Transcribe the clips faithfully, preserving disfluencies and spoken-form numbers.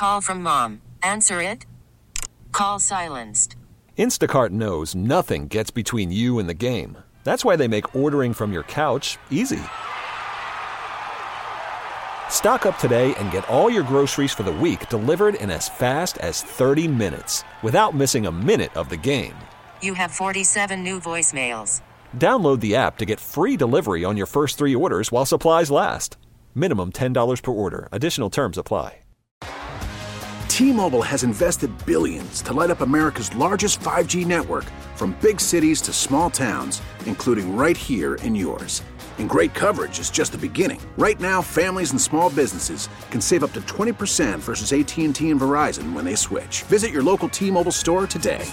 Call from mom. Answer it. Call silenced. Instacart knows nothing gets between you and the game. That's why they make ordering from your couch easy. Stock up today and get all your groceries for the week delivered in as fast as thirty minutes without missing a minute of the game. You have forty-seven new voicemails. Download the app to get free delivery on your first three orders while supplies last. Minimum ten dollars per order. Additional terms apply. T-Mobile has invested billions to light up America's largest five G network, from big cities to small towns, including right here in yours. And great coverage is just the beginning. Right now, families and small businesses can save up to twenty percent versus A T and T and Verizon when they switch. Visit your local T-Mobile store today.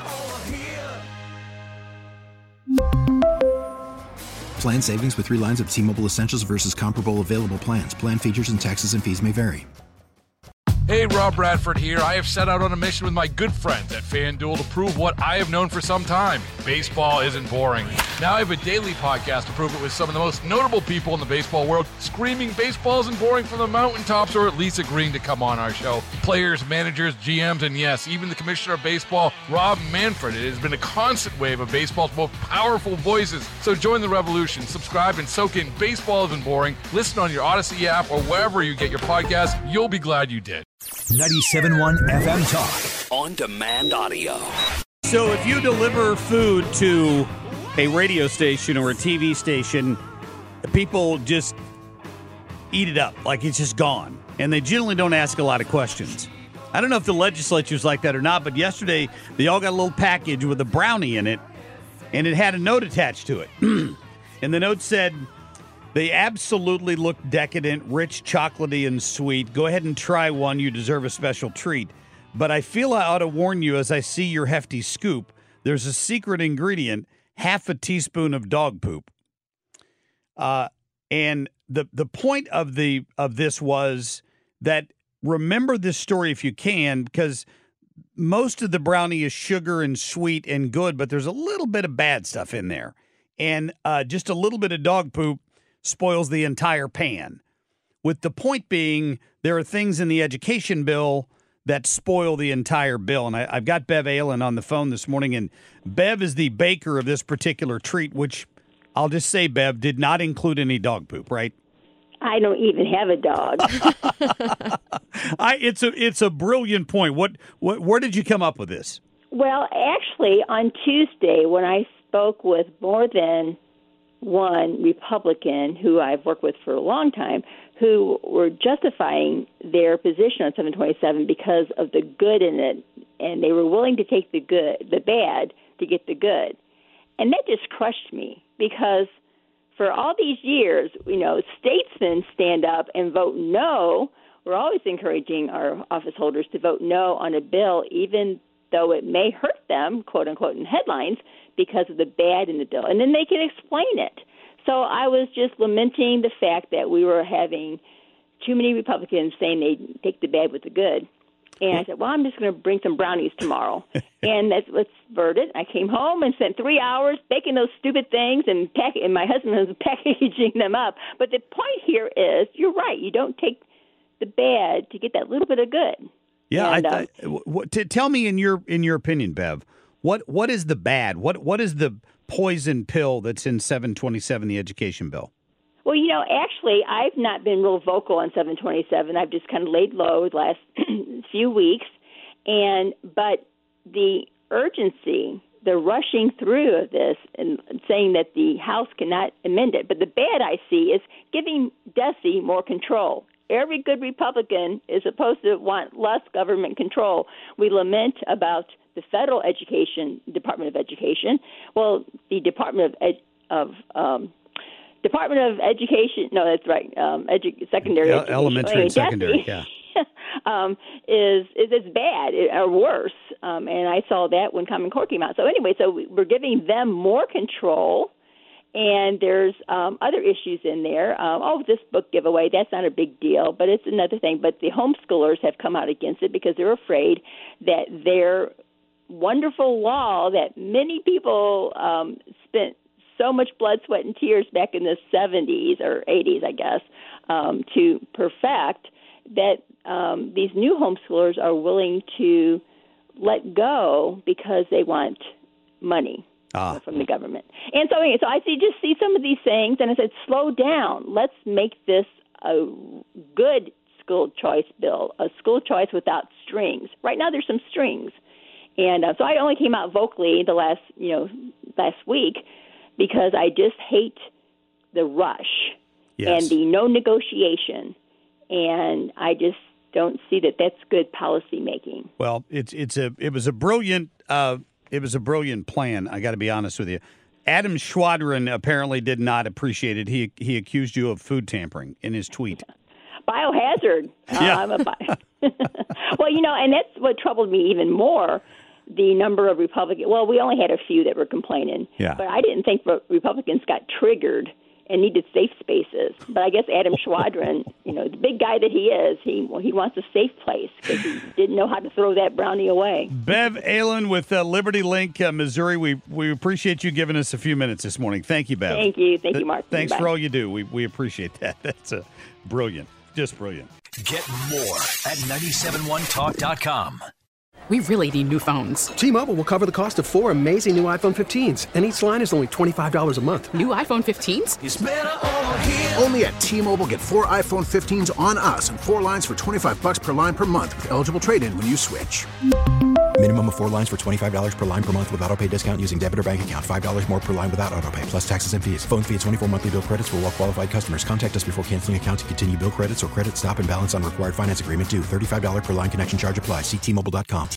Plan savings with three lines of T-Mobile Essentials versus comparable available plans. Plan features and taxes and fees may vary. Hey, Rob Bradford here. I have set out on a mission with my good friends at FanDuel to prove what I have known for some time. Baseball isn't boring. Now I have a daily podcast to prove it with some of the most notable people in the baseball world, screaming baseball isn't boring from the mountaintops, or at least agreeing to come on our show. Players, managers, G Ms, and yes, even the commissioner of baseball, Rob Manfred. It has been a constant wave of baseball's most powerful voices. So join the revolution. Subscribe and soak in Baseball Isn't Boring. Listen on your Odyssey app or wherever you get your podcasts. You'll be glad you did. ninety-seven point one F M Talk. On demand audio. So if you deliver food to a radio station or a T V station, people just eat it up like it's just gone. And they generally don't ask a lot of questions. I don't know if the legislature's like that or not, but yesterday they all got a little package with a brownie in it, and it had a note attached to it. And the note said, "They absolutely look decadent, rich, chocolatey, and sweet. Go ahead and try one. You deserve a special treat. But I feel I ought to warn you as I see your hefty scoop. There's a secret ingredient, half a teaspoon of dog poop." Uh, and the the point of the of this was that, remember this story if you can, because most of the brownie is sugar and sweet and good, but there's a little bit of bad stuff in there. And uh, just a little bit of dog poop spoils the entire pan. With the point being, there are things in the education bill that spoil the entire bill. And I, I've got Bev Aylen on the phone this morning, and Bev is the baker of this particular treat, which I'll just say, Bev, did not include any dog poop, right? I don't even have a dog. I, it's a it's a brilliant point. What, what where did you come up with this? Well, actually, on Tuesday, when I spoke with more than one Republican who I've worked with for a long time, who were justifying their position on seven twenty-seven because of the good in it, and they were willing to take the good, the bad, to get the good. And that just crushed me, because for all these years, you know, statesmen stand up and vote no. We're always encouraging our office holders to vote no on a bill, even though it may hurt them, quote unquote, in headlines, because of the bad in the bill. And then they can explain it. So I was just lamenting the fact that we were having too many Republicans saying they take the bad with the good. And I said, well, I'm just going to bring some brownies tomorrow. And that's what's verted. I came home and spent three hours baking those stupid things, and, pack- and my husband was packaging them up. But the point here is, you're right. You don't take the bad to get that little bit of good. Yeah, and, I, I, what, to, tell me in your in your opinion, Bev, what what is the bad? What what is the poison pill that's in seven twenty-seven, the education bill? Well, you know, actually, I've not been real vocal on seven twenty-seven. I've just kind of laid low the last few weeks. And but the urgency, the rushing through of this, and saying that the House cannot amend it. But the bad I see is giving DESE more control. Every good Republican is supposed to want less government control. We lament about the federal education, Department of Education. Well, the Department of Ed, of um, Department of Education, no, that's right, um, edu- secondary El- education. Elementary anyway, and secondary, DESE, yeah. um, is is as bad or worse, um, and I saw that when Common Core came out. So anyway, so we're giving them more control. And there's um, other issues in there. Um, oh, this book giveaway, that's not a big deal, but it's another thing. But the homeschoolers have come out against it because they're afraid that their wonderful law that many people um, spent so much blood, sweat, and tears back in the seventies or eighties, I guess, um, to perfect, that um, these new homeschoolers are willing to let go because they want money ah. from the government. And so, so I see just see some of these things, and I said, slow down. Let's make this a good school choice bill, a school choice without strings. Right now, there's some strings, and uh, so I only came out vocally the last, you know, last week because I just hate the rush yes. and the no negotiation, and I just don't see that that's good policy making. Well, it's it's a it was a brilliant uh, it was a brilliant plan. I got to be honest with you. Adam Schwadron apparently did not appreciate it. He he accused you of food tampering in his tweet. Biohazard. Yeah. Uh, I'm a bi- well, you know, and that's what troubled me even more. The number of Republicans. Well, we only had a few that were complaining. Yeah. But I didn't think Republicans got triggered and needed safe spaces. But I guess Adam Schwadron, you know, the big guy that he is, he well, he wants a safe place because he didn't know how to throw that brownie away. Bev Aylen with uh, Liberty Link, uh, Missouri. We we appreciate you giving us a few minutes this morning. Thank you, Bev. Thank you. Thank you, Mark. Thanks Bye. for all you do. We we appreciate that. That's uh, brilliant. Just brilliant. Get more at nine seven one talk dot com. We really need new phones. T-Mobile will cover the cost of four amazing new iPhone fifteens, and each line is only twenty-five dollars a month. New iPhone fifteens? It's better over here. Only at T-Mobile, get four iPhone fifteens on us and four lines for twenty-five dollars per line per month with eligible trade-in when you switch. Minimum of four lines for twenty-five dollars per line per month with autopay discount using debit or bank account. five dollars more per line without autopay, plus taxes and fees. Phone fee at twenty-four monthly bill credits for well-qualified customers. Contact us before canceling account to continue bill credits or credit stop and balance on required finance agreement due. thirty-five dollars per line connection charge applies. See T Mobile dot com.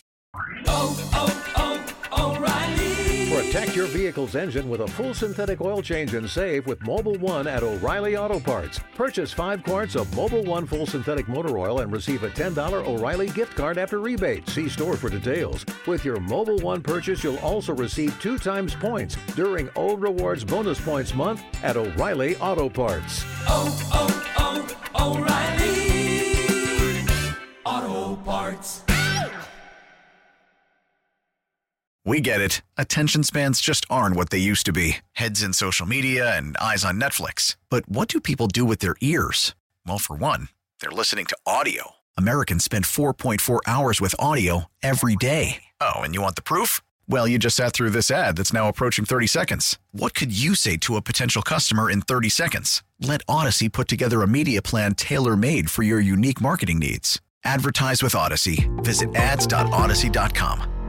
Oh, oh, oh, O'Reilly. Protect your vehicle's engine with a full synthetic oil change and save with Mobil one at O'Reilly Auto Parts. Purchase five quarts of Mobil one full synthetic motor oil and receive a ten dollars O'Reilly gift card after rebate. See store for details. With your Mobil one purchase, you'll also receive two times points during O Rewards Bonus Points Month at O'Reilly Auto Parts. Oh, oh, oh, O'Reilly Auto Parts. We get it. Attention spans just aren't what they used to be. Heads in social media and eyes on Netflix. But what do people do with their ears? Well, for one, they're listening to audio. Americans spend four point four hours with audio every day. Oh, and you want the proof? Well, you just sat through this ad that's now approaching thirty seconds. What could you say to a potential customer in thirty seconds? Let Odyssey put together a media plan tailor-made for your unique marketing needs. Advertise with Odyssey. Visit ads dot odyssey dot com.